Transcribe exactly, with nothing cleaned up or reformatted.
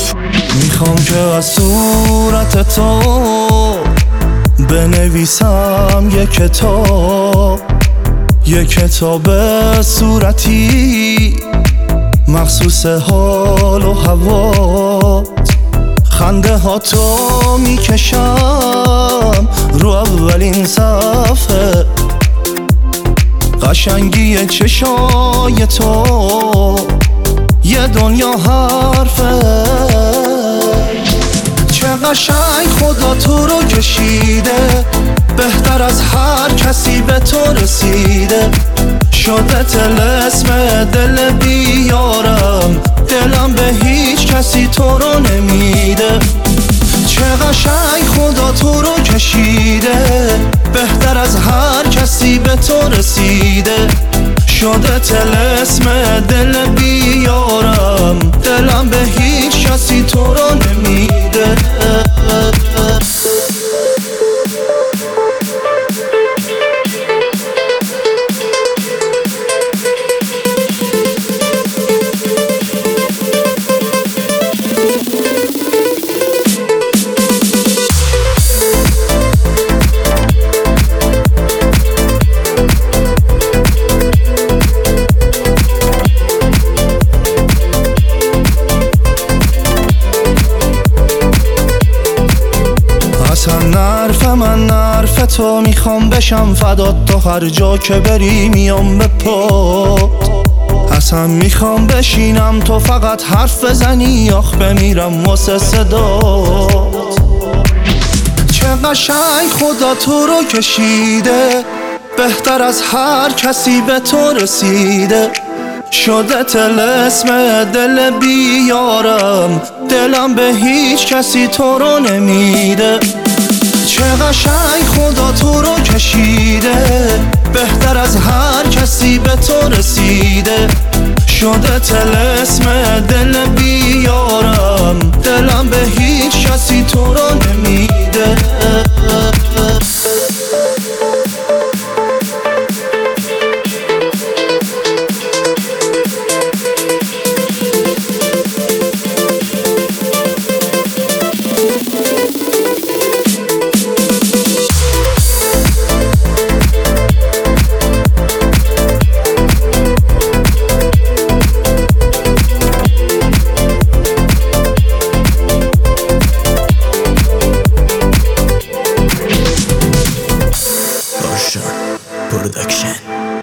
میخوام که از صورت تو بنویسم یک کتاب، یک کتاب صورتی مخصوص حال و هوات. خنده ها تو میکشم رو اولین صفحه، قشنگی چشای تو یه دنیا حرفه. چه قشنگ خدا تو رو کشیده، بهتر از هر کسی به تو رسیده. شده طلسم دل بیارم، دلم به هیچ کسی تو رو نمیده. چه قشنگ خدا تو رو کشیده، بهتر از هر کسی به تو رسیده. شده طلسم دل بیارم، دلم به هیچ کسی تو رو نمیده. نرف من نرف تو، میخوام بشم فدات تا هر جا که بری میام به پات. اصلا میخوام بشینم تو فقط حرف بزنی، آخ بمیرم واسه صدات. چه قشنگ خدا تو رو کشیده، بهتر از هر کسی به تو رسیده. شده طلسم دل بیارم، دلم به هیچ کسی تو رو نمیده. چه قشنگ خدا تو رو کشیده، بهتر از هر کسی به تو رسیده. شده طلسم دل بیارم، دلم به هیچ کسی تو رو نمیده. Production.